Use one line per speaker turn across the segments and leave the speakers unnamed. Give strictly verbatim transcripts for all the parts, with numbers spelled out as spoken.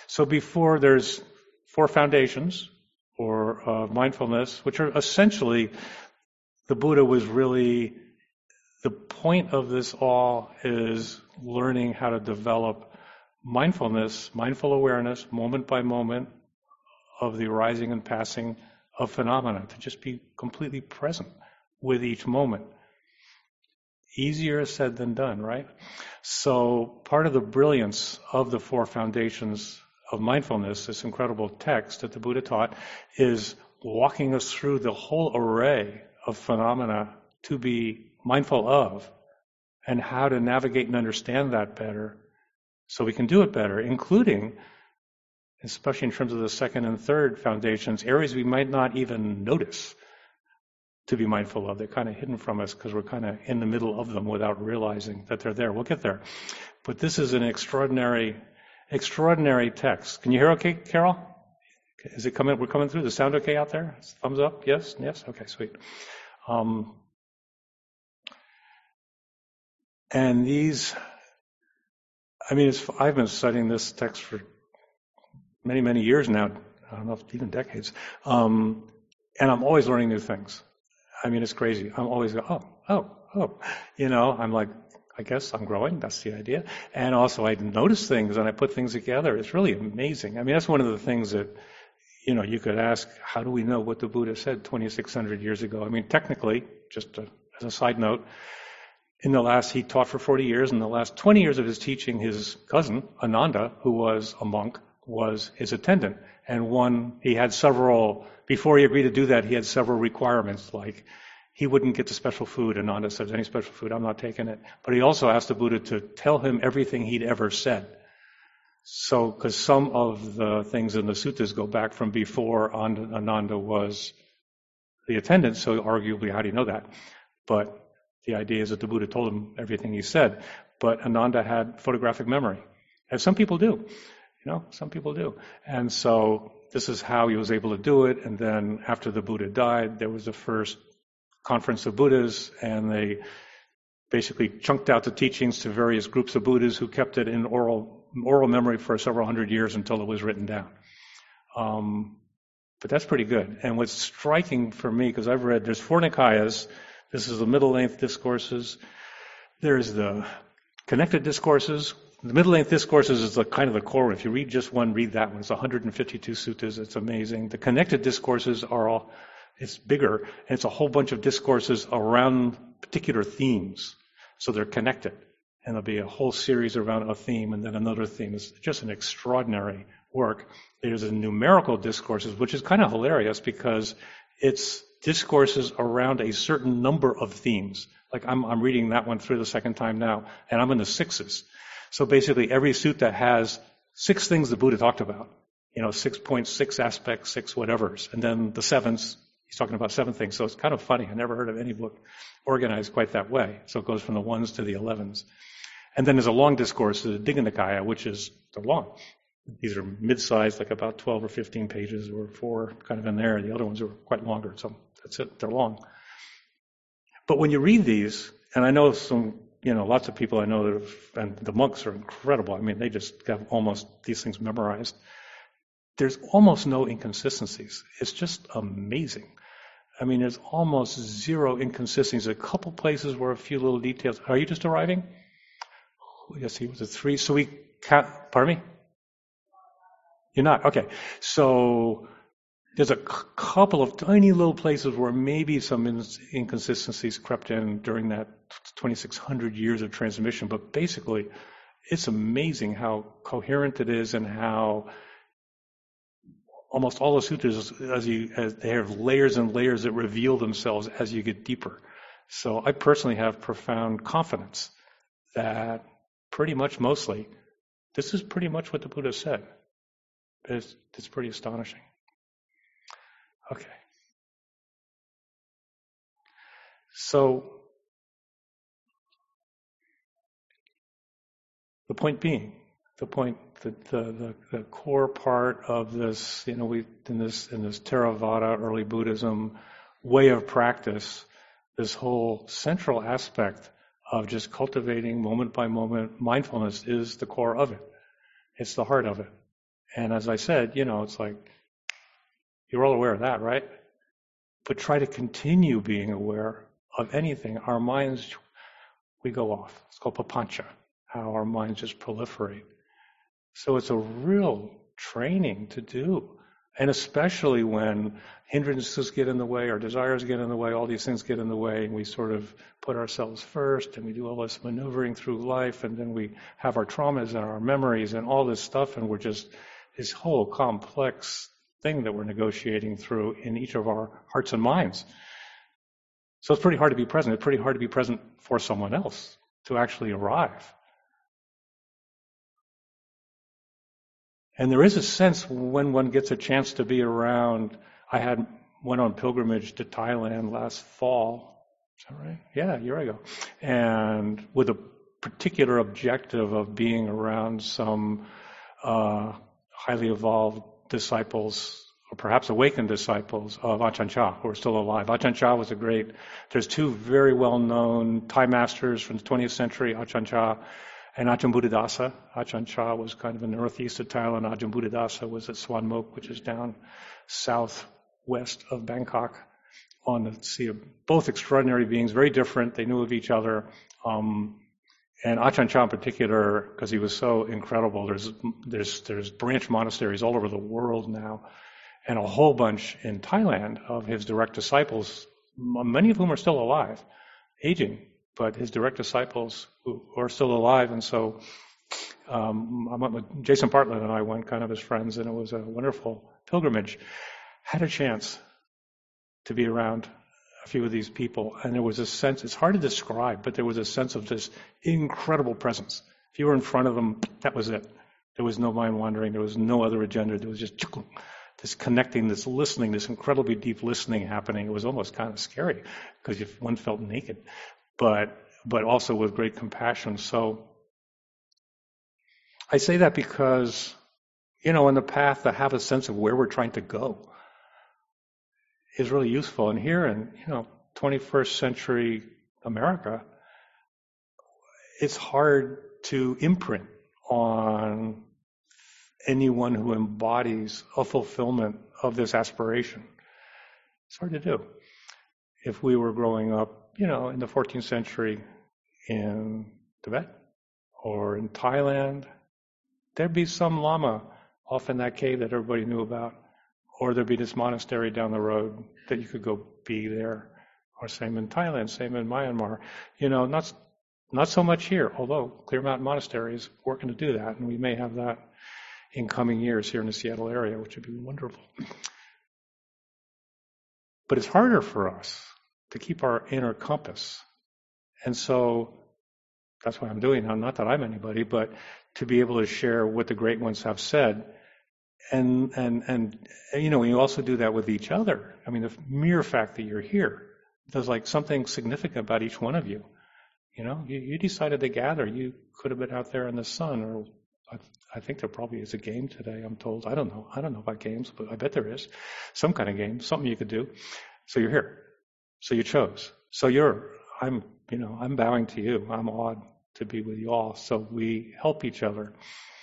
So before there's four foundations or uh, mindfulness, which are essentially, the Buddha was really, the point of this all is learning how to develop mindfulness, mindful awareness, moment by moment of the arising and passing of phenomena, to just be completely present with each moment. Easier said than done, right? So part of the brilliance of the four foundations of mindfulness, this incredible text that the Buddha taught, is walking us through the whole array of phenomena to be mindful of, and how to navigate and understand that better so we can do it better, including, especially in terms of the second and third foundations, areas we might not even notice to be mindful of. They're kind of hidden from us because we're kind of in the middle of them without realizing that they're there. We'll get there. But this is an extraordinary, extraordinary text. Can you hear okay, Carol? Is it coming? We're coming through. The sound okay out there? Thumbs up? Yes? Yes? Okay, sweet. Um, and these, I mean, it's, I've been studying this text for many, many years now. I don't know if even decades. Um, and I'm always learning new things. I mean, it's crazy. I'm always go, oh, oh, oh. You know, I'm like, I guess I'm growing. That's the idea. And also I notice things and I put things together. It's really amazing. I mean, that's one of the things that, you know, you could ask, how do we know what the Buddha said twenty-six hundred years ago? I mean, technically, just to, as a side note, in the last, he taught for forty years. In the last twenty years of his teaching, his cousin, Ananda, who was a monk, was his attendant. And one, he had several, before he agreed to do that, he had several requirements, like he wouldn't get the special food. Ananda says, any special food, I'm not taking it. But he also asked the Buddha to tell him everything he'd ever said. So, because some of the things in the suttas go back from before Ananda was the attendant, so arguably, how do you know that? But the idea is that the Buddha told him everything he said. But Ananda had photographic memory, as some people do. You know, some people do. And so this is how he was able to do it. And then after the Buddha died, there was the first conference of Buddhas, and they basically chunked out the teachings to various groups of Buddhas who kept it in oral oral memory for several hundred years until it was written down. Um, but that's pretty good. And what's striking for me, because I've read, there's four Nikayas. This is the middle-length discourses. There's the connected discourses. The middle-length discourses is the kind of the core. If you read just one, read that one. It's one hundred fifty-two suttas. It's amazing. The connected discourses are all, it's bigger, and it's a whole bunch of discourses around particular themes. So they're connected. And there'll be a whole series around a theme and then another theme. It's just an extraordinary work. There's a numerical discourses, which is kind of hilarious because it's discourses around a certain number of themes. Like I'm, I'm reading that one through the second time now, and I'm in the sixes. So basically every sutta has six things the Buddha talked about. You know, six point six aspects, six whatevers. And then the sevens, he's talking about seven things. So it's kind of funny. I never heard of any book organized quite that way. So it goes from the ones to the elevens. And then there's a long discourse, the Digha Nikaya, which is, they're long. These are mid-sized, like about twelve or fifteen pages, or four kind of in there. The other ones are quite longer, so that's it. They're long. But when you read these, and I know some, you know, lots of people I know that have, and the monks are incredible. I mean, they just have almost these things memorized. There's almost no inconsistencies. It's just amazing. I mean, there's almost zero inconsistencies. A couple places where a few little details. Are you just arriving? Yes, he was a three. So we count, pardon me? You're not? Okay. So there's a c- couple of tiny little places where maybe some in- inconsistencies crept in during that twenty-six hundred years of transmission. But basically, it's amazing how coherent it is and how almost all the sutras, as you, as they have layers and layers that reveal themselves as you get deeper. So I personally have profound confidence that pretty much mostly, this is pretty much what the Buddha said. It's, it's pretty astonishing. Okay. So, the point being, the point, the, the, the, the core part of this, you know, we in this in this Theravada, early Buddhism way of practice, this whole central aspect of just cultivating moment by moment mindfulness is the core of it. It's the heart of it. And as I said, you know, it's like, you're all aware of that, right? But try to continue being aware of anything. Our minds, we go off. It's called papancha, how our minds just proliferate. So it's a real training to do. And especially when hindrances get in the way, our desires get in the way, all these things get in the way, and we sort of put ourselves first, and we do all this maneuvering through life, and then we have our traumas and our memories and all this stuff, and we're just this whole complex thing that we're negotiating through in each of our hearts and minds. So it's pretty hard to be present. It's pretty hard to be present for someone else, to actually arrive. And there is a sense when one gets a chance to be around. I had went on pilgrimage to Thailand last fall. Is that right? Yeah, a year ago. And with a particular objective of being around some uh, highly evolved disciples, or perhaps awakened disciples of Ajahn Chah, who are still alive. Ajahn Chah was a great, there's two very well-known Thai masters from the twentieth century, Ajahn Chah and Ajahn Buddhadasa. Ajahn Chah was kind of in the northeast of Thailand. Ajahn Buddhadasa was at Suan Mok, which is down southwest of Bangkok on the Sea of, both extraordinary beings, very different. They knew of each other. Um, and Ajahn Chah in particular, because he was so incredible, there's, there's, there's branch monasteries all over the world now, and a whole bunch in Thailand of his direct disciples, many of whom are still alive, aging, but his direct disciples who are still alive. And so um, I went with Jason Bartlett, and I went kind of as friends, and it was a wonderful pilgrimage. Had a chance to be around a few of these people, and there was a sense, it's hard to describe, but there was a sense of this incredible presence. If you were in front of them, that was it. There was no mind wandering. There was no other agenda. There was just this connecting, this listening, this incredibly deep listening happening. It was almost kind of scary because one felt naked, but but also with great compassion. So I say that because, you know, in the path to have a sense of where we're trying to go is really useful. And here in, you know, twenty-first century America, it's hard to imprint on anyone who embodies a fulfillment of this aspiration. It's hard to do. If we were growing up, you know, in the fourteenth century in Tibet or in Thailand, there'd be some lama off in that cave that everybody knew about, or there'd be this monastery down the road that you could go be there, or same in Thailand, same in Myanmar. You know, not not so much here, although Clear Mountain Monastery is working to do that, and we may have that in coming years here in the Seattle area, which would be wonderful. But it's harder for us to keep our inner compass. And so that's what I'm doing now. Not that I'm anybody, but to be able to share what the great ones have said. And, and, and, you know, you also do that with each other. I mean, the mere fact that you're here, there's like something significant about each one of you. You know, you, you decided to gather. You could have been out there in the sun, or I, I think there probably is a game today, I'm told. I don't know. I don't know about games, but I bet there is some kind of game, something you could do. So you're here. So you chose. So you're, I'm, you know, I'm bowing to you. I'm awed to be with you all. So we help each other.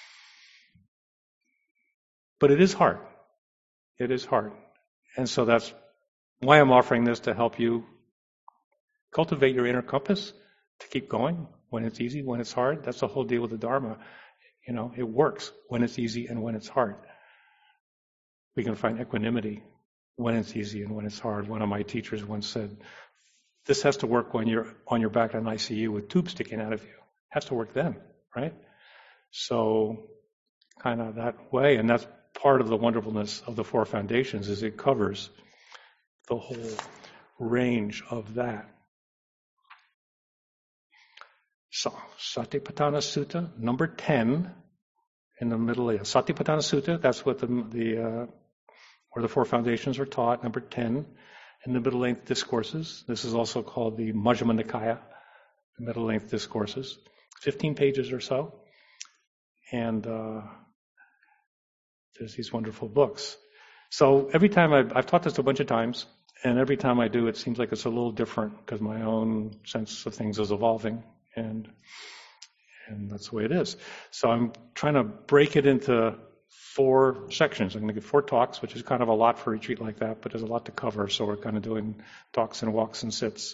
But it is hard. It is hard. And so that's why I'm offering this, to help you cultivate your inner compass, to keep going when it's easy, when it's hard. That's the whole deal with the Dharma. You know, it works when it's easy and when it's hard. We can find equanimity when it's easy and when it's hard. One of my teachers once said, this has to work when you're on your back in an I C U with tubes sticking out of you. It has to work then, right? So kind of that way, and that's part of the wonderfulness of the Four Foundations, is it covers the whole range of that. So, Satipatthana Sutta, number ten, in the middle of Satipatthana Sutta, that's what the, the uh, where the Four Foundations are taught, number ten, in the middle-length discourses. This is also called the Majjhima Nikaya, the middle-length discourses, fifteen pages or so. And uh, there's these wonderful books. So every time I've, I've taught this a bunch of times, and every time I do, it seems like it's a little different because my own sense of things is evolving, and and that's the way it is. So I'm trying to break it into four sections. I'm going to give four talks, which is kind of a lot for a retreat like that, but there's a lot to cover, so we're kind of doing talks and walks and sits.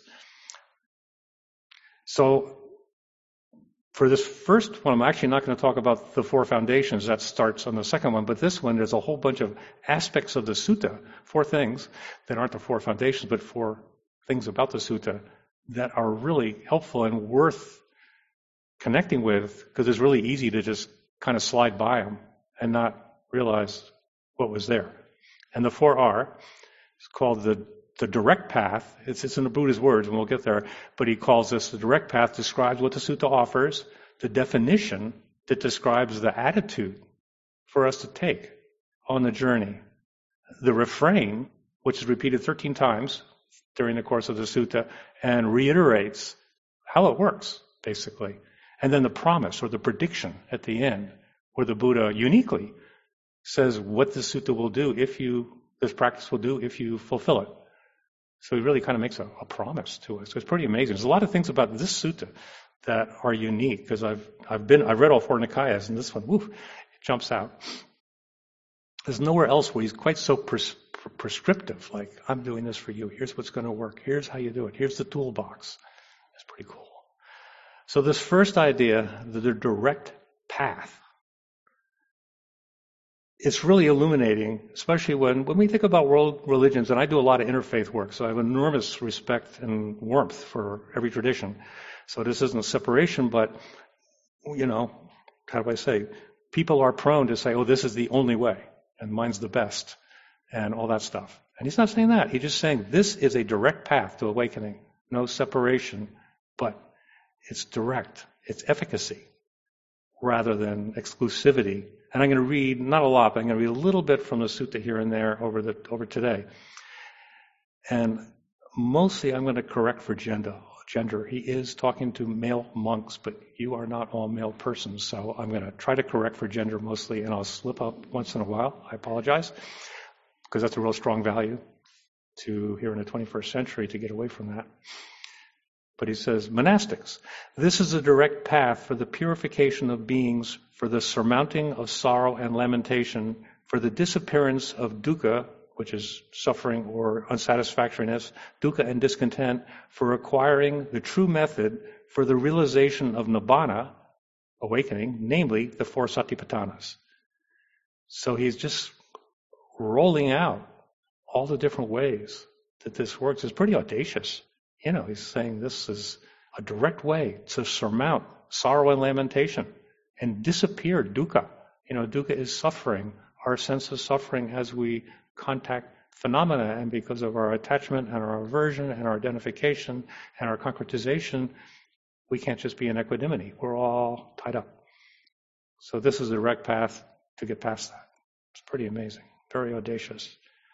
So for this first one, I'm actually not going to talk about the four foundations. That starts on the second one, but this one, there's a whole bunch of aspects of the sutta, four things that aren't the four foundations, but four things about the sutta that are really helpful and worth connecting with, because it's really easy to just kind of slide by them and not realize what was there. And the four are, it's called the, the direct path. It's, it's in the Buddha's words, and we'll get there, but he calls this the direct path, describes what the sutta offers, the definition that describes the attitude for us to take on the journey, the refrain, which is repeated thirteen times during the course of the sutta, and reiterates how it works, basically. And then the promise or the prediction at the end, where the Buddha uniquely says what the sutta will do if you, this practice will do if you fulfill it. So he really kind of makes a, a promise to us. So it's pretty amazing. There's a lot of things about this sutta that are unique, because I've I've been I've read all four Nikayas, and this one, woof, it jumps out. There's nowhere else where he's quite so pres- prescriptive. Like, I'm doing this for you. Here's what's going to work. Here's how you do it. Here's the toolbox. It's pretty cool. So this first idea, the, the direct path, it's really illuminating, especially when, when we think about world religions, and I do a lot of interfaith work, so I have enormous respect and warmth for every tradition. So this isn't a separation, but, you know, how do I say, people are prone to say, oh, this is the only way, and mine's the best, and all that stuff. And he's not saying that. He's just saying this is a direct path to awakening, no separation, but it's direct, it's efficacy, rather than exclusivity. And I'm going to read, not a lot, but I'm going to read a little bit from the sutta here and there over the over today. And mostly I'm going to correct for gender. Gender. He is talking to male monks, but you are not all male persons, so I'm going to try to correct for gender mostly, and I'll slip up once in a while. I apologize, because that's a real strong value to here in the twenty-first century to get away from that. But he says, monastics, this is a direct path for the purification of beings, for the surmounting of sorrow and lamentation, for the disappearance of dukkha, which is suffering or unsatisfactoriness, dukkha and discontent, for acquiring the true method for the realization of nibbana, awakening, namely the four satipatthanas. So he's just rolling out all the different ways that this works. It's pretty audacious. You know, he's saying this is a direct way to surmount sorrow and lamentation and disappear dukkha. You know, dukkha is suffering, our sense of suffering as we contact phenomena, and because of our attachment and our aversion and our identification and our concretization, we can't just be in equanimity. We're all tied up. So this is the direct path to get past that. It's pretty amazing, very audacious.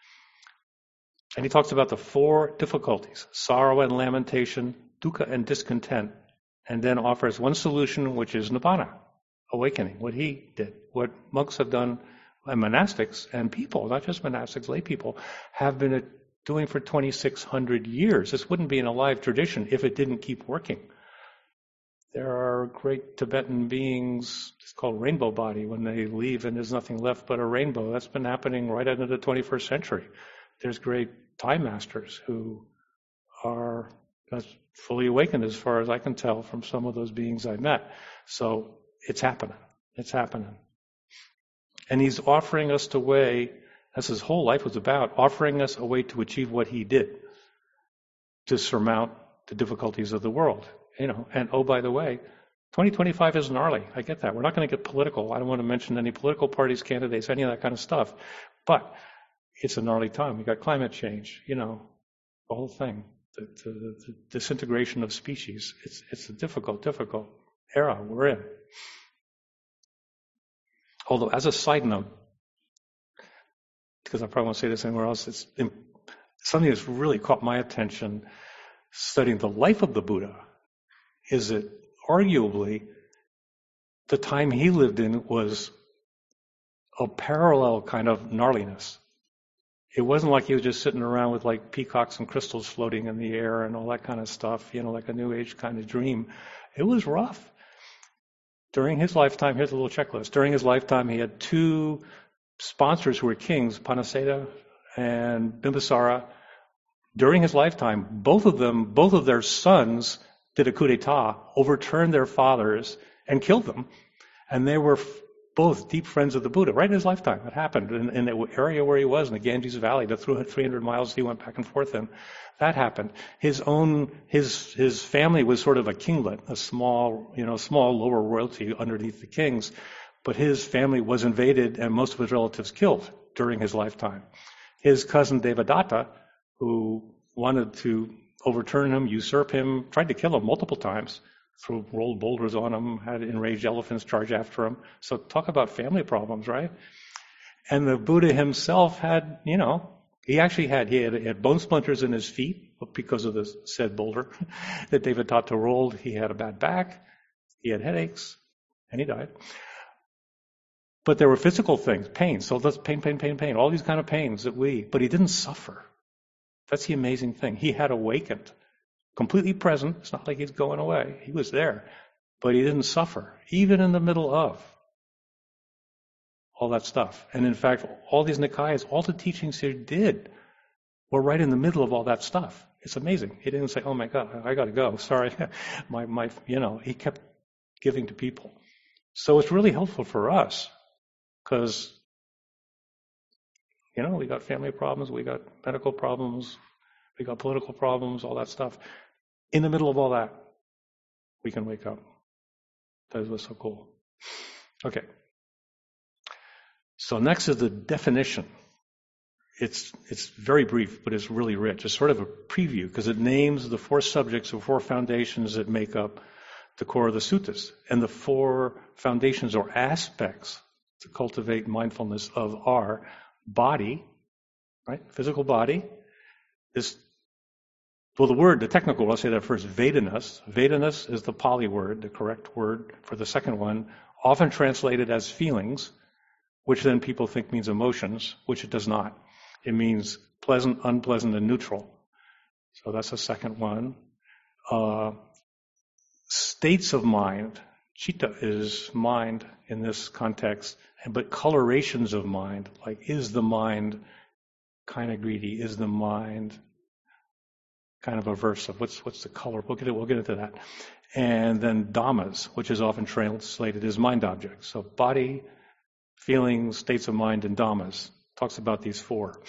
And he talks about the four difficulties, sorrow and lamentation, dukkha and discontent, and then offers one solution, which is nibbana, awakening, what he did, what monks have done, and monastics and people, not just monastics, lay people, have been doing for twenty-six hundred years. This wouldn't be in a live tradition if it didn't keep working. There are great Tibetan beings, it's called rainbow body, when they leave and there's nothing left but a rainbow. That's been happening right into the twenty-first century. There's great Thai masters who are fully awakened, as far as I can tell from some of those beings I met. So it's happening. It's happening. And he's offering us the way, as his whole life was about, offering us a way to achieve what he did, to surmount the difficulties of the world. You know, and oh, by the way, twenty twenty-five is gnarly. I get that. We're not going to get political. I don't want to mention any political parties, candidates, any of that kind of stuff. But it's a gnarly time. We've got climate change, you know, the whole thing, the, the, the disintegration of species. It's, it's a difficult, difficult era we're in. Although, as a side note, because I probably won't say this anywhere else, it's something that's really caught my attention studying the life of the Buddha is that arguably the time he lived in was a parallel kind of gnarliness. It wasn't like he was just sitting around with like peacocks and crystals floating in the air and all that kind of stuff, you know, like a New Age kind of dream. It was rough. During his lifetime, here's a little checklist. During his lifetime, he had two sponsors who were kings, Panaceda and Bimbisara. During his lifetime, both of them, both of their sons did a coup d'etat, overturned their fathers, and killed them. And they were both deep friends of the Buddha, right in his lifetime. It happened in, in the area where he was, in the Ganges Valley, the three hundred miles he went back and forth in. That happened. His own, his his family was sort of a kinglet, a small, you know, small lower royalty underneath the kings. But his family was invaded and most of his relatives killed during his lifetime. His cousin Devadatta, who wanted to overturn him, usurp him, tried to kill him multiple times, threw rolled boulders on him, had enraged elephants charge after him. So talk about family problems, right? And the Buddha himself had, you know, he actually had, he had, he had bone splinters in his feet because of the said boulder that Devadatta rolled. He had a bad back, he had headaches, and he died. But there were physical things, pain. So that's pain, pain, pain, pain, all these kind of pains that we, but he didn't suffer. That's the amazing thing. He had awakened, completely present. It's not like he's going away. He was there, but he didn't suffer, even in the middle of all that stuff. And in fact, all these Nikayas, all the teachings he did were right in the middle of all that stuff. It's amazing. He didn't say, oh my God, I got to go. Sorry. my, my, you know, he kept giving to people. So it's really helpful for us because, you know, we got family problems, we got medical problems, we got political problems, all that stuff. In the middle of all that, we can wake up. That was so cool. Okay. So next is the definition. It's it's very brief, but it's really rich. It's sort of a preview because it names the four subjects or four foundations that make up the core of the suttas. And the four foundations or aspects to cultivate mindfulness of our body, right? Physical body. This, well, the word, the technical word, I'll say that first, Vedanas. Vedanas is the Pali word, the correct word for the second one, often translated as feelings, which then people think means emotions, which it does not. It means pleasant, unpleasant, and neutral. So that's the second one. Uh, states of mind. Chitta is mind in this context, but colorations of mind, like is the mind kind of greedy? Is the mind kind of aversive? What's what's the color? We'll get it, we'll get into that. And then dhammas, which is often translated as mind objects. So body, feelings, states of mind, and dhammas. Talks about these four.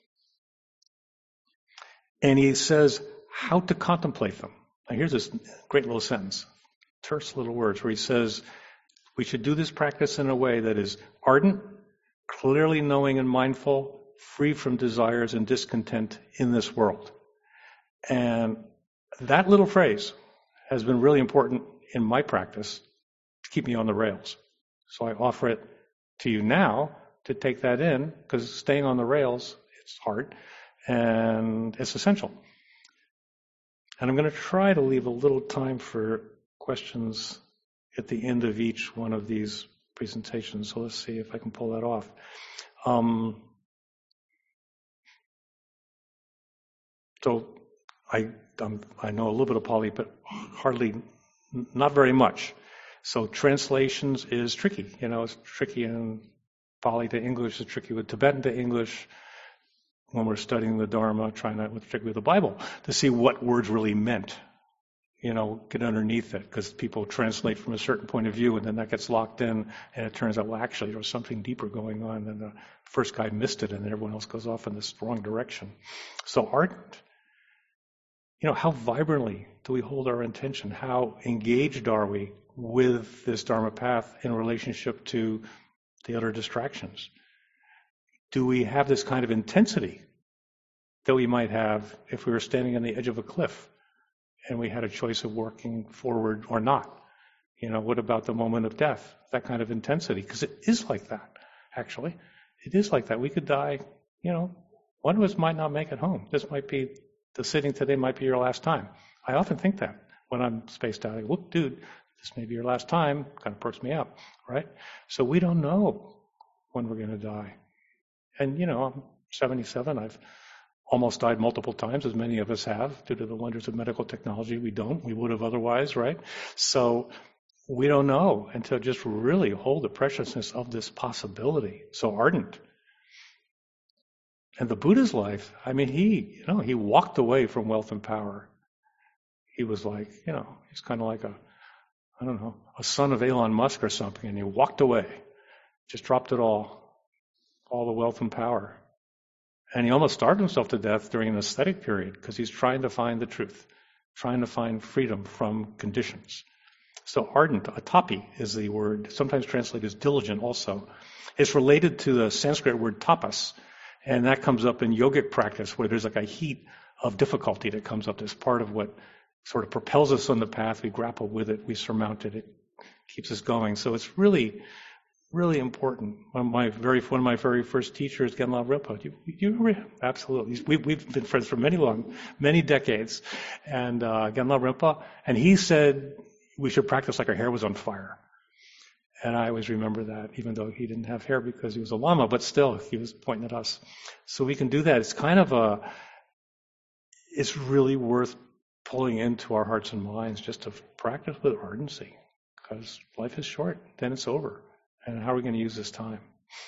And he says how to contemplate them. Now here's this great little sentence, terse little words, where he says we should do this practice in a way that is ardent, clearly knowing and mindful, free from desires and discontent in this world. And that little phrase has been really important in my practice to keep me on the rails. So I offer it to you now to take that in, because staying on the rails, it's hard, and it's essential. And I'm going to try to leave a little time for questions at the end of each one of these presentations. So let's see if I can pull that off. Um, so I um, I know a little bit of Pali, but hardly, not very much. So translations is tricky. You know, it's tricky in Pali to English, it's tricky with Tibetan to English. When we're studying the Dharma, trying to, particularly with the Bible, to see what words really meant. You know, get underneath it, because people translate from a certain point of view, and then that gets locked in, and it turns out, well, actually, there was something deeper going on, and the first guy missed it, and then everyone else goes off in this wrong direction. So ardent. You know, how vibrantly do we hold our intention? How engaged are we with this Dharma path in relationship to the other distractions? Do we have this kind of intensity that we might have if we were standing on the edge of a cliff and we had a choice of working forward or not? You know, what about the moment of death? That kind of intensity, because it is like that, actually. It is like that. We could die, you know, one of us might not make it home. This might be, the sitting today might be your last time. I often think that when I'm spaced out. I go, look, dude, this may be your last time. Kind of perks me up, right? So we don't know when we're going to die. And, you know, I'm seventy-seven. I've almost died multiple times, as many of us have, due to the wonders of medical technology. We don't. We would have otherwise, right? So we don't know, and to just really hold the preciousness of this possibility, so ardent. And the Buddha's life, I mean, he, you know, he walked away from wealth and power. He was like, you know, he's kind of like a, I don't know, a son of Elon Musk or something, and he walked away, just dropped it all, all the wealth and power. And he almost starved himself to death during an ascetic period because he's trying to find the truth, trying to find freedom from conditions. So ardent, atapi is the word, sometimes translated as diligent also. It's related to the Sanskrit word tapas, and that comes up in yogic practice where there's like a heat of difficulty that comes up as part of what sort of propels us on the path. We grapple with it, we surmount it, it keeps us going. So it's really, really important. One of my very, one of my very first teachers, Genla Rinpoche. Do you, do you remember him? Absolutely. We've, we've been friends for many long, many decades. And uh, Genla Rinpoche, and he said we should practice like our hair was on fire. And I always remember that, even though he didn't have hair because he was a lama, but still, he was pointing at us. So we can do that. It's kind of a, it's really worth pulling into our hearts and minds just to practice with ardency, because life is short, then it's over. And how are we going to use this time?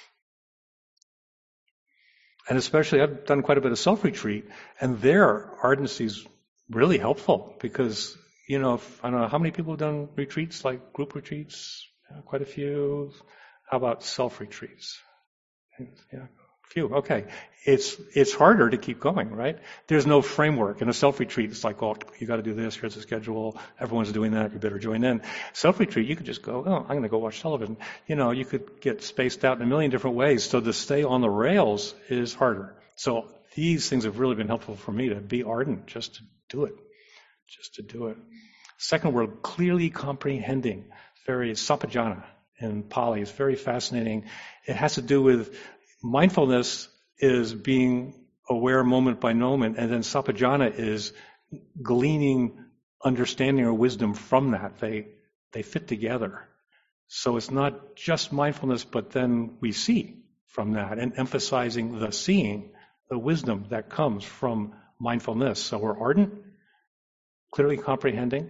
And especially, I've done quite a bit of self-retreat, and there, ardency is really helpful because, you know, if, I don't know, how many people have done retreats, like group retreats? Yeah, quite a few. How about self-retreats? Yeah, a few. Okay. It's it's harder to keep going, right? There's no framework. In a self-retreat, it's like, oh, you got to do this. Here's the schedule. Everyone's doing that. You better join in. Self-retreat, you could just go, oh, I'm going to go watch television. You know, you could get spaced out in a million different ways. So to stay on the rails is harder. So these things have really been helpful for me to be ardent, just to do it. Just to do it. Second word, clearly comprehending. Very sapajana in Pali. It's very fascinating. It has to do with mindfulness is being aware moment by moment, and then sapajana is gleaning understanding or wisdom from that. They they fit together. So it's not just mindfulness, but then we see from that, and emphasizing the seeing, the wisdom that comes from mindfulness. So we're ardent, clearly comprehending.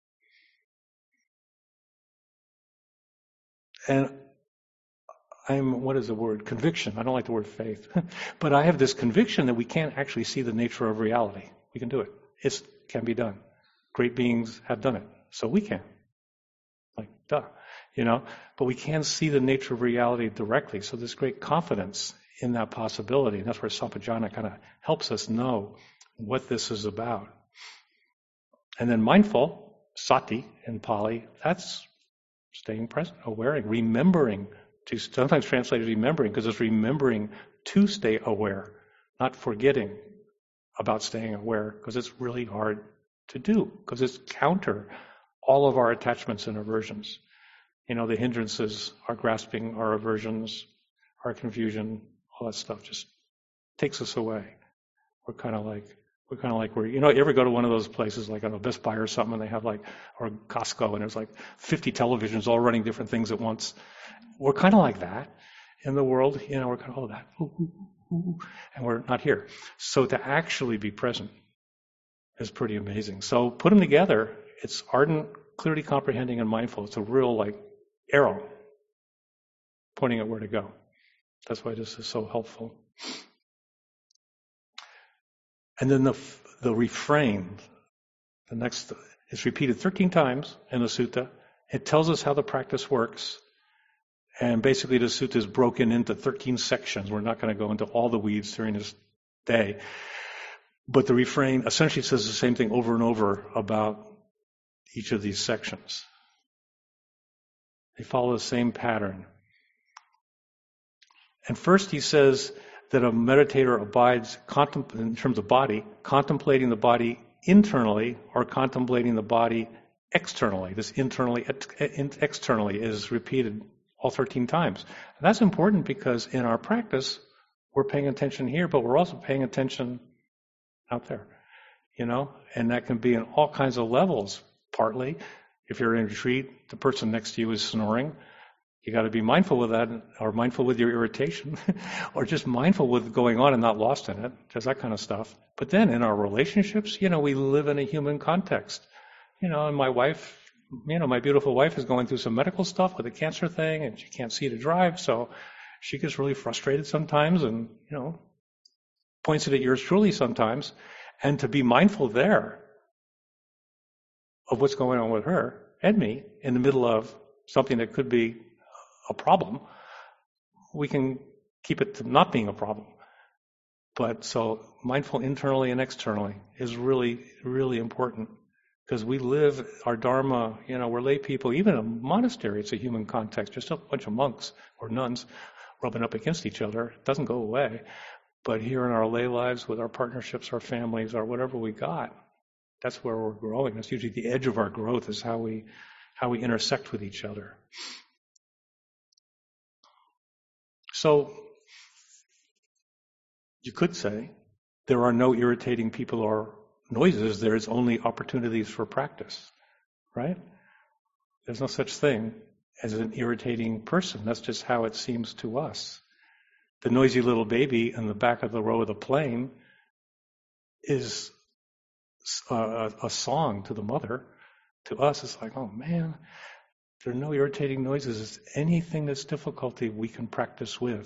And I'm, what is the word? Conviction. I don't like the word faith. But I have this conviction that we can't actually see the nature of reality. We can do it. It can be done. Great beings have done it. So we can. Like, duh. You know? But we can't see the nature of reality directly. So there's great confidence in that possibility. And that's where Sapajana kind of helps us know what this is about. And then mindful, sati in Pali, that's staying present, aware, remembering, to sometimes translated remembering, because it's remembering to stay aware, not forgetting about staying aware, because it's really hard to do, because it's counter all of our attachments and aversions. You know, the hindrances, our grasping, our aversions, our confusion, all that stuff just takes us away. We're kind of like, We're kind of like we're, you know, you ever go to one of those places like, I don't know, Best Buy or something, and they have like, or Costco, and there's like fifty televisions all running different things at once. We're kind of like that in the world. You know, we're kind of all that, ooh, ooh, ooh, and we're not here. So to actually be present is pretty amazing. So put them together. It's ardent, clearly comprehending, and mindful. It's a real like arrow pointing at where to go. That's why this is so helpful. And then the the refrain, the next, is repeated thirteen times in the sutta. It tells us how the practice works. And basically the sutta is broken into thirteen sections. We're not going to go into all the weeds during this day. But the refrain essentially says the same thing over and over about each of these sections. They follow the same pattern. And first he says that a meditator abides, in terms of body, contemplating the body internally or contemplating the body externally. This internally, externally is repeated all thirteen times. And that's important because in our practice, we're paying attention here, but we're also paying attention out there, you know? And that can be in all kinds of levels, partly. If you're in a retreat, the person next to you is snoring. You got to be mindful with that, or mindful with your irritation, or just mindful with going on and not lost in it, just that kind of stuff. But then in our relationships, you know, we live in a human context. You know, and my wife you know, my beautiful wife is going through some medical stuff with a cancer thing, and she can't see to drive, so she gets really frustrated sometimes, and you know, points it at yours truly sometimes, and to be mindful there of what's going on with her and me in the middle of something that could be a problem, we can keep it to not being a problem. But so mindful internally and externally is really, really important, because we live our Dharma, you know, we're lay people, even in a monastery, it's a human context, just a bunch of monks or nuns rubbing up against each other. It doesn't go away. But here in our lay lives, with our partnerships, our families, or whatever we got, that's where we're growing. That's usually the edge of our growth, is how we how we intersect with each other. So you could say there are no irritating people or noises. There's only opportunities for practice, right? There's no such thing as an irritating person. That's just how it seems to us. The noisy little baby in the back of the row of the plane is a, a song to the mother. To us, it's like, oh man, there are no irritating noises. It's anything that's difficulty we can practice with.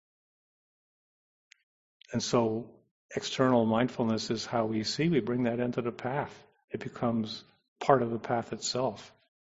And so external mindfulness is how we see, we bring that into the path. It becomes part of the path itself.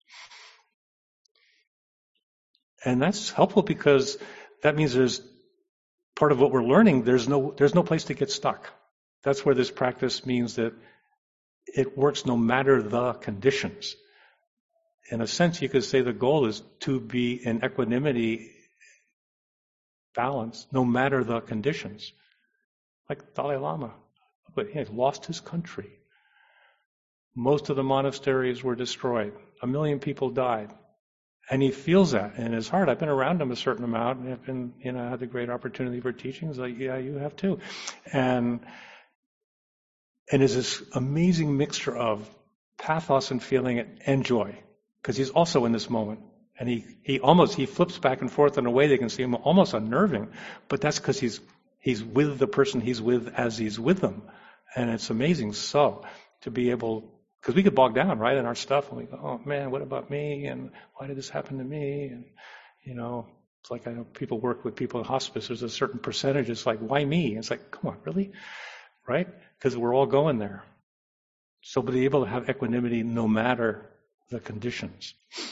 And that's helpful, because that means there's part of what we're learning, there's no there's no place to get stuck. That's where this practice means that it works no matter the conditions. In a sense, you could say the goal is to be in equanimity, balance, no matter the conditions. Like Dalai Lama, but he lost his country. Most of the monasteries were destroyed. A million people died. And he feels that in his heart. I've been around him a certain amount, and I've been, you know, had the great opportunity for teachings. Like, yeah, you have too. And and is this amazing mixture of pathos and feeling it and joy, because he's also in this moment. And he, he almost, he flips back and forth in a way that can seem almost unnerving, but that's because he's he's with the person he's with as he's with them. And it's amazing. So to be able, because we get bogged down, right, in our stuff, and we go, oh man, what about me? And why did this happen to me? And, you know, it's like I know people work with people in hospice. There's a certain percentage. It's like, why me? And it's like, come on, really? Right? Because we're all going there. So to be able to have equanimity no matter the conditions.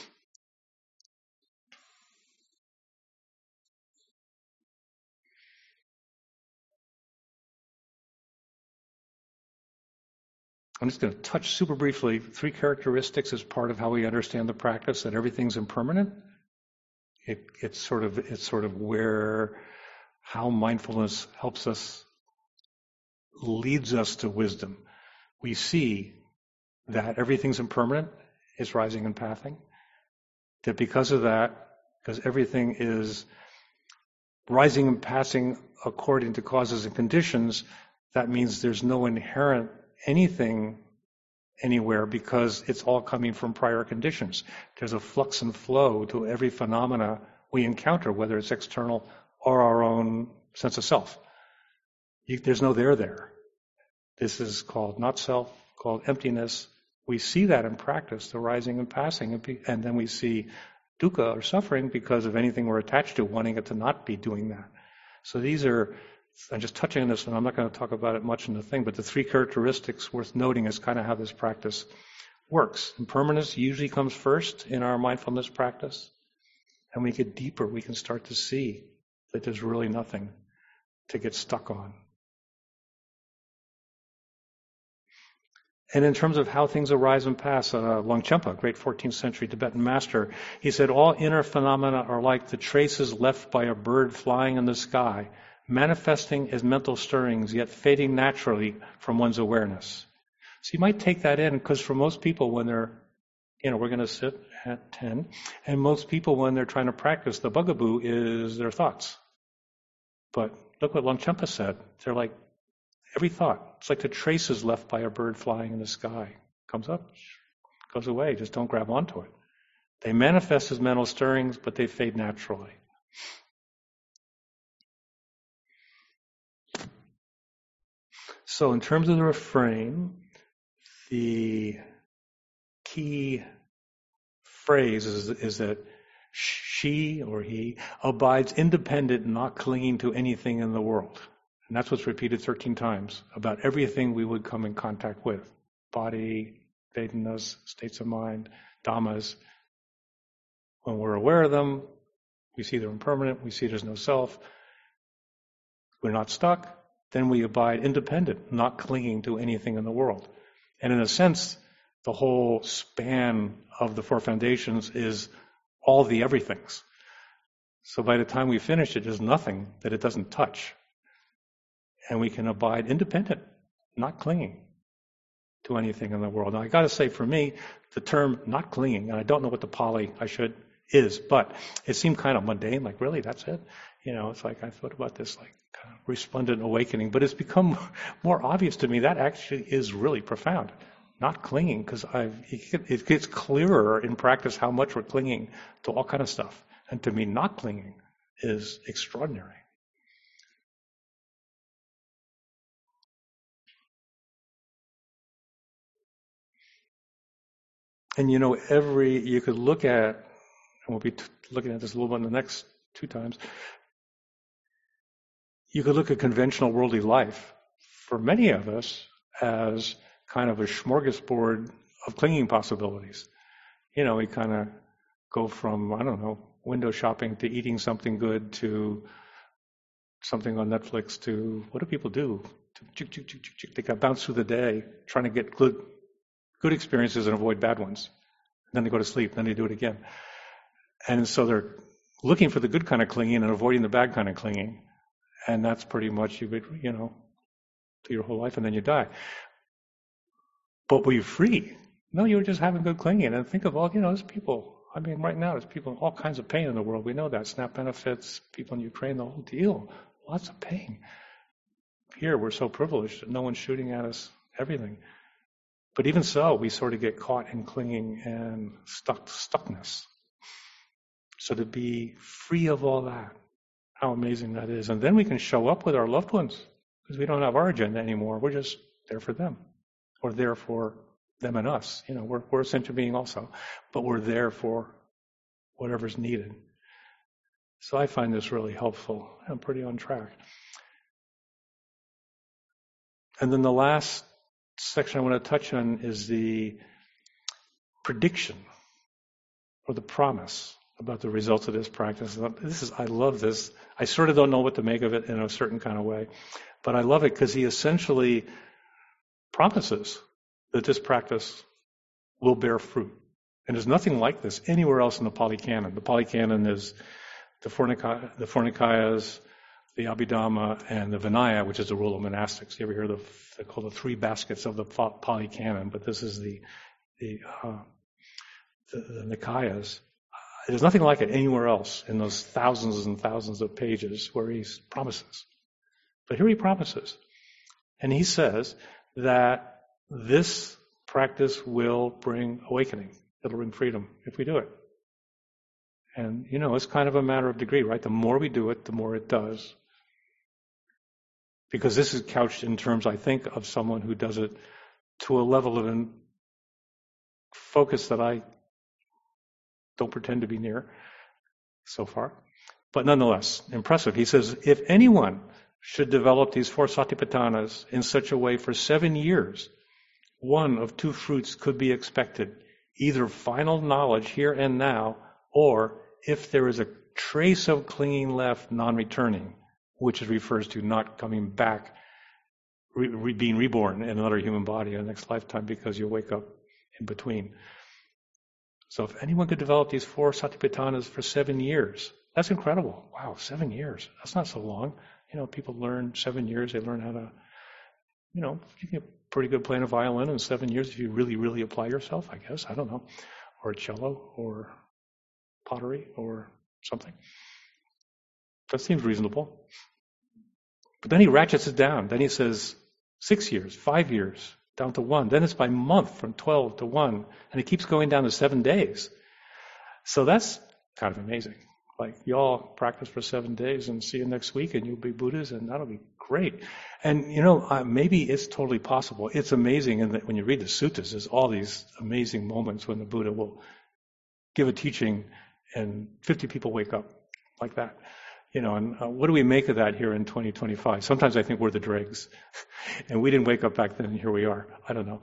I'm just going to touch super briefly three characteristics as part of how we understand the practice, that everything's impermanent. It, it's sort of it's sort of where how mindfulness helps us, leads us to wisdom. We see that everything's impermanent, is rising and pathing. That because of that, because everything is rising and passing according to causes and conditions, that means there's no inherent anything anywhere, because it's all coming from prior conditions. There's a flux and flow to every phenomena we encounter, whether it's external or our own sense of self. You, there's no there there. This is called not self, called emptiness. We see that in practice, the rising and passing, and, and then we see dukkha or suffering because of anything we're attached to, wanting it to not be doing that. So these are, I'm just touching on this, and I'm not going to talk about it much in the thing, but the three characteristics worth noting is kind of how this practice works. Impermanence usually comes first in our mindfulness practice. And when we get deeper, we can start to see that there's really nothing to get stuck on. And in terms of how things arise and pass, uh, Longchenpa, great fourteenth century Tibetan master, he said, all inner phenomena are like the traces left by a bird flying in the sky, manifesting as mental stirrings, yet fading naturally from one's awareness. So you might take that in, because for most people when they're, you know, we're going to sit at ten, and most people when they're trying to practice, the bugaboo is their thoughts. But look what Longchenpa said. They're like, every thought, it's like the traces left by a bird flying in the sky. Comes up, goes away, just don't grab onto it. They manifest as mental stirrings, but they fade naturally. So in terms of the refrain, the key phrase is, is that she or he abides independent, not clinging to anything in the world. And that's what's repeated thirteen times about everything we would come in contact with. Body, Vedanas, states of mind, dhammas. When we're aware of them, we see they're impermanent, we see there's no self. We're not stuck, then we abide independent, not clinging to anything in the world. And in a sense, the whole span of the Four Foundations is all the everythings. So by the time we finish it, there's nothing that it doesn't touch. And we can abide independent, not clinging to anything in the world. Now, I got to say, for me, the term not clinging, and I don't know what the Pali I should is, but it seemed kind of mundane, like, really, that's it? You know, it's like I thought about this like kind of resplendent awakening, but it's become more obvious to me that actually is really profound. Not clinging, because it gets clearer in practice how much we're clinging to all kind of stuff. And to me, not clinging is extraordinary. And you know, every, you could look at, and we'll be t- looking at this a little bit in the next two times, you could look at conventional worldly life for many of us as kind of a smorgasbord of clinging possibilities. You know, we kind of go from, I don't know, window shopping to eating something good to something on Netflix to, what do people do? To, they got bounce through the day trying to get good, good experiences and avoid bad ones. Then they go to sleep, then they do it again. And so they're looking for the good kind of clinging and avoiding the bad kind of clinging. And that's pretty much, you would, you know, to your whole life, and then you die. But were you free? No, you were just having good clinging. And think of all, you know, there's people, I mean, right now there's people in all kinds of pain in the world. We know that. SNAP benefits, people in Ukraine, the whole deal. Lots of pain. Here, we're so privileged that no one's shooting at us, everything. But even so, we sort of get caught in clinging and stuck, stuckness. So to be free of all that, how amazing that is. And then we can show up with our loved ones because we don't have our agenda anymore. We're just there for them. Or there for them and us. You know, we're, we're a sentient being also, but we're there for whatever's needed. So I find this really helpful. I'm pretty on track. And then the last section I want to touch on is the prediction or the promise about the results of this practice. This is, I love this. I sort of don't know what to make of it in a certain kind of way, but I love it because he essentially promises that this practice will bear fruit. And there's nothing like this anywhere else in the Pali Canon. The Pali Canon is the Four Nikayas, the, Four Nikayas, the Abhidhamma, and the Vinaya, which is the rule of monastics. You ever hear the, they call the three baskets of the Pali Canon, but this is the, the, uh, the, the Nikayas. There's nothing like it anywhere else in those thousands and thousands of pages where he promises. But here he promises. And he says that this practice will bring awakening. It'll bring freedom if we do it. And, you know, it's kind of a matter of degree, right? The more we do it, the more it does. Because this is couched in terms, I think, of someone who does it to a level of focus that I don't pretend to be near so far. But nonetheless, impressive. He says, if anyone should develop these four satipatthanas in such a way for seven years, one of two fruits could be expected. Either final knowledge here and now, or if there is a trace of clinging left, non-returning, which refers to not coming back, re- re- being reborn in another human body in the next lifetime because you wake up in between. So if anyone could develop these four satipatthanas for seven years, that's incredible. Wow, seven years. That's not so long. You know, people learn seven years, they learn how to, you know, you can get pretty good playing a violin in seven years if you really, really apply yourself, I guess. I don't know. Or a cello, or pottery, or something. That seems reasonable. But then he ratchets it down. Then he says six years, five years, down to one. Then it's by month from twelve to one. And it keeps going down to seven days. So that's kind of amazing. Like, y'all practice for seven days and see you next week and you'll be Buddhas and that'll be great. And, you know, uh, maybe it's totally possible. It's amazing in that when you read the suttas, there's all these amazing moments when the Buddha will give a teaching and fifty people wake up like that. You know, and uh, what do we make of that here in twenty twenty-five? Sometimes I think we're the dregs. And we didn't wake up back then, and here we are. I don't know.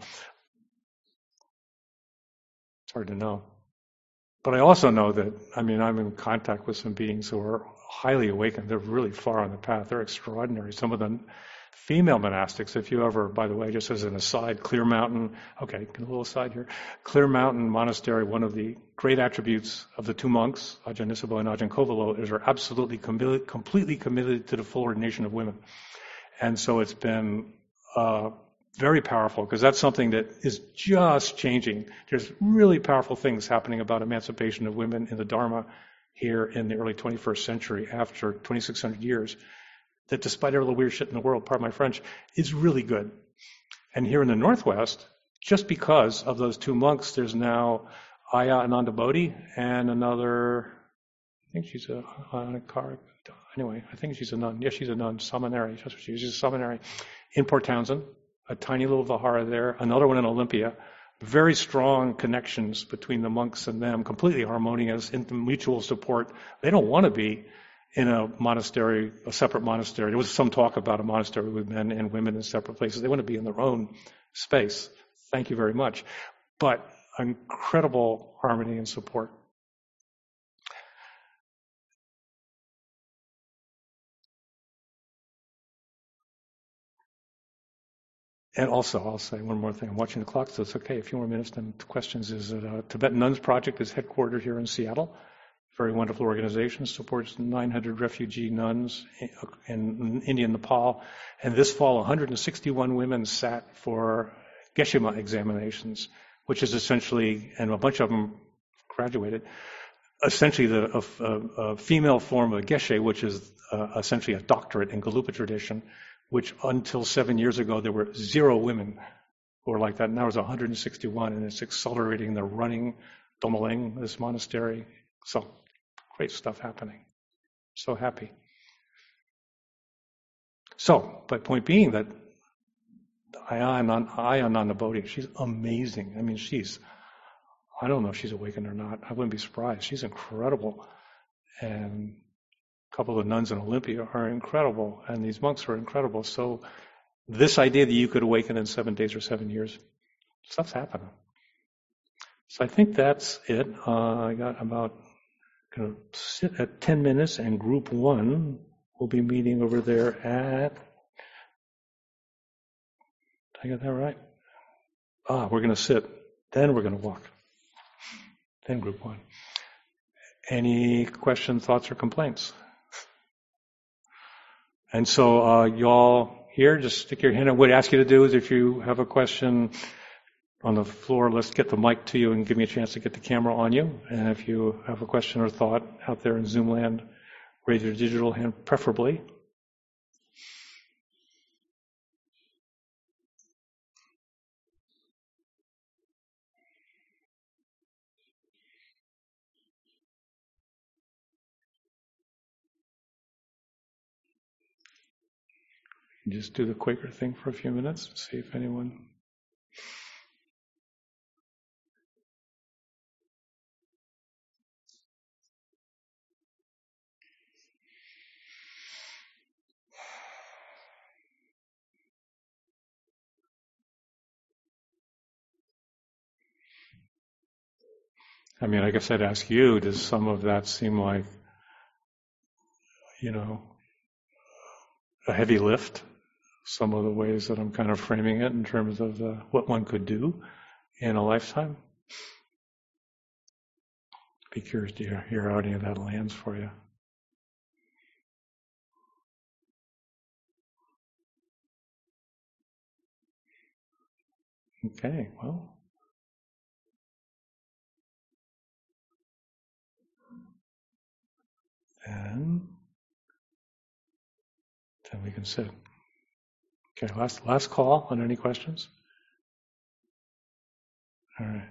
It's hard to know. But I also know that, I mean, I'm in contact with some beings who are highly awakened. They're really far on the path. They're extraordinary. Some of them female monastics, if you ever, by the way, just as an aside, Clear Mountain, okay, a little aside here, Clear Mountain Monastery, one of the great attributes of the two monks, Ajahn Nisabo and Ajahn Kovalo, is they're absolutely committed, completely committed to the full ordination of women. And so it's been uh, very powerful, because that's something that is just changing. There's really powerful things happening about emancipation of women in the Dharma here in the early twenty-first century, after twenty-six hundred years, that despite all the weird shit in the world, pardon my French, is really good. And here in the Northwest, just because of those two monks, there's now Aya Ananda Bodhi and another, I think she's a, a anyway, I think she's a nun. Yeah, she's a nun, seminary. That's what she is. She's a seminary in Port Townsend, a tiny little vihara there, another one in Olympia. Very strong connections between the monks and them, completely harmonious, mutual support. They don't want to be in a monastery, a separate monastery. There was some talk about a monastery with men and women in separate places. They want to be in their own space. Thank you very much. But incredible harmony and support. And also, I'll say one more thing. I'm watching the clock, so it's okay. A few more minutes, then questions. Is that uh, Tibetan Nuns Project is headquartered here in Seattle. Very wonderful organization, supports nine hundred refugee nuns in India and Nepal. And this fall, one hundred sixty-one women sat for Geshe examinations, which is essentially, and a bunch of them graduated, essentially the a, a, a female form of Geshe, which is uh, essentially a doctorate in Gelugpa tradition, which until seven years ago, there were zero women who were like that. Now there's one hundred sixty-one, and it's accelerating. They're running Domaling, this monastery. So great stuff happening. So happy. So, but point being that Aya Ananda Bodhi, she's amazing. I mean, she's, I don't know if she's awakened or not. I wouldn't be surprised. She's incredible. And a couple of the nuns in Olympia are incredible. And these monks are incredible. So this idea that you could awaken in seven days or seven years, stuff's happening. So I think that's it. Uh, I got about going to sit at ten minutes, and group one will be meeting over there at, did I get that right? Ah, we're going to sit, then we're going to walk. Then group one. Any questions, thoughts, or complaints? And so uh, y'all here, just stick your hand up. What I ask you to do is, if you have a question on the floor, let's get the mic to you and give me a chance to get the camera on you. And if you have a question or thought out there in Zoom land, raise your digital hand preferably. Just do the Quaker thing for a few minutes, see if anyone... I mean, I guess I'd ask you, does some of that seem like, you know, a heavy lift? Some of the ways that I'm kind of framing it in terms of uh, what one could do in a lifetime? Be curious to hear, hear how any of that lands for you. Okay, well. And then we can sit. Okay, last last call on any questions? All right.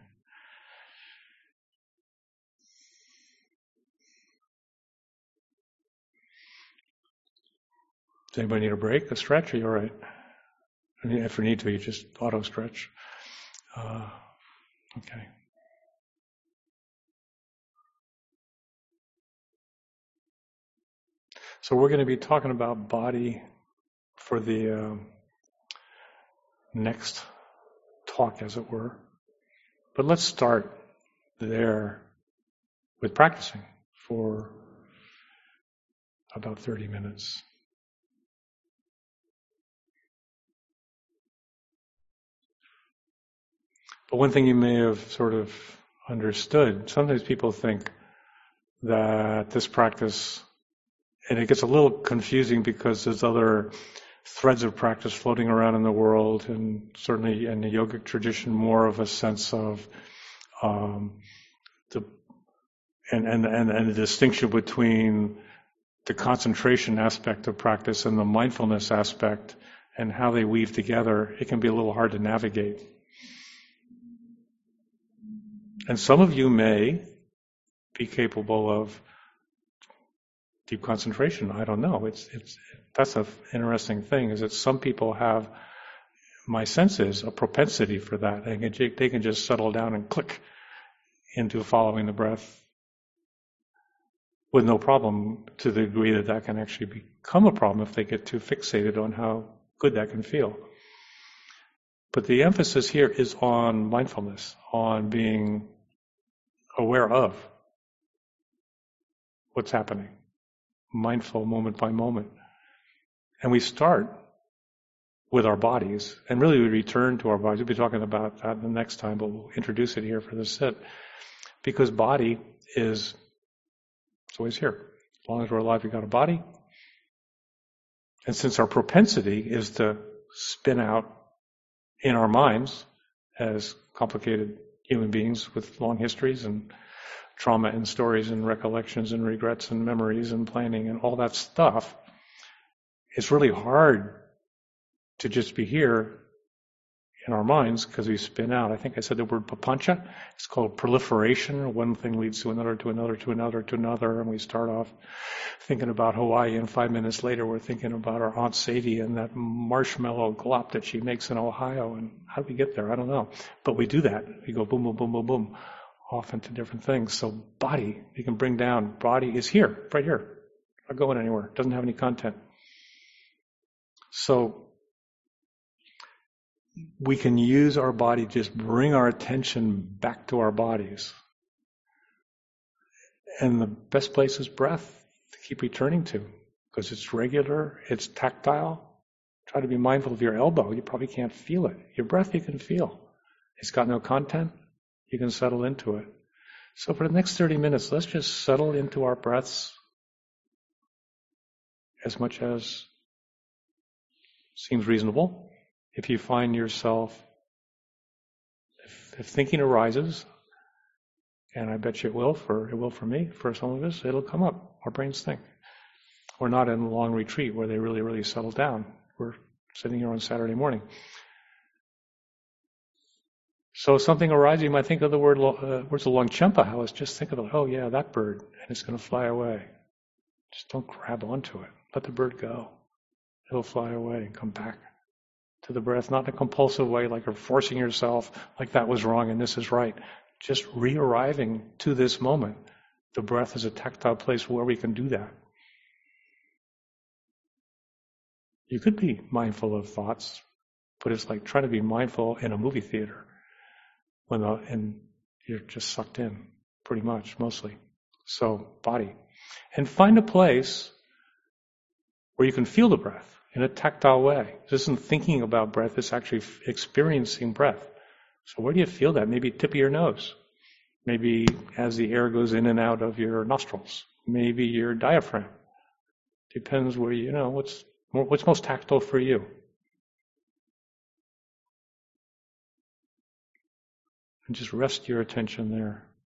Does anybody need a break, a stretch? Are you all right? If you need to, you just auto stretch. Uh, okay. So we're going to be talking about body for the uh, next talk, as it were. But let's start there with practicing for about thirty minutes. But one thing you may have sort of understood, sometimes people think that this practice, and it gets a little confusing because there's other threads of practice floating around in the world, and certainly in the yogic tradition, more of a sense of um, the and, and, and, and the distinction between the concentration aspect of practice and the mindfulness aspect and how they weave together. It can be a little hard to navigate. And some of you may be capable of deep concentration. I don't know. It's it's that's an interesting thing. Is that some people have, my sense is, a propensity for that. They can they can just settle down and click into following the breath with no problem, to the degree that that can actually become a problem if they get too fixated on how good that can feel. But the emphasis here is on mindfulness, on being aware of what's happening, mindful moment by moment. And we start with our bodies, and really we return to our bodies. We'll be talking about that the next time, but we'll introduce it here for the sit. Because body is, it's always here. As long as we're alive, we've got a body. And since our propensity is to spin out in our minds as complicated human beings with long histories and trauma and stories and recollections and regrets and memories and planning and all that stuff, it's really hard to just be here in our minds because we spin out. I think I said the word papancha. It's called proliferation. One thing leads to another, to another, to another, to another, and we start off thinking about Hawaii, and five minutes later we're thinking about our Aunt Sadie and that marshmallow glop that she makes in Ohio, and how do we get there? I don't know. But we do that. We go boom, boom, boom, boom, boom, off into different things. So body, you can bring down. Body is here, right here. Not going anywhere. It doesn't have any content. So we can use our body, just bring our attention back to our bodies. And the best place is breath to keep returning to, because it's regular, it's tactile. Try to be mindful of your elbow. You probably can't feel it. Your breath you can feel. It's got no content. You can settle into it. So for the next thirty minutes, let's just settle into our breaths as much as seems reasonable. If you find yourself, if, if thinking arises, and I bet you it will, for it will for me, for some of us, it'll come up. Our brains think. We're not in a long retreat where they really, really settle down. We're sitting here on Saturday morning. So if something arises, you might think of the word, uh, words of Longchenpa, how it's just think of it, oh yeah, that bird, and it's going to fly away. Just don't grab onto it. Let the bird go. It'll fly away and come back to the breath, not in a compulsive way, like you're forcing yourself, like that was wrong and this is right. Just re-arriving to this moment. The breath is a tactile place where we can do that. You could be mindful of thoughts, but it's like trying to be mindful in a movie theater when the, and you're just sucked in, pretty much, mostly. So, body. And find a place where you can feel the breath in a tactile way. This isn't thinking about breath, it's actually experiencing breath. So where do you feel that? Maybe tip of your nose. Maybe as the air goes in and out of your nostrils. Maybe your diaphragm. Depends where you know, what's what's most tactile for you. And just rest your attention there.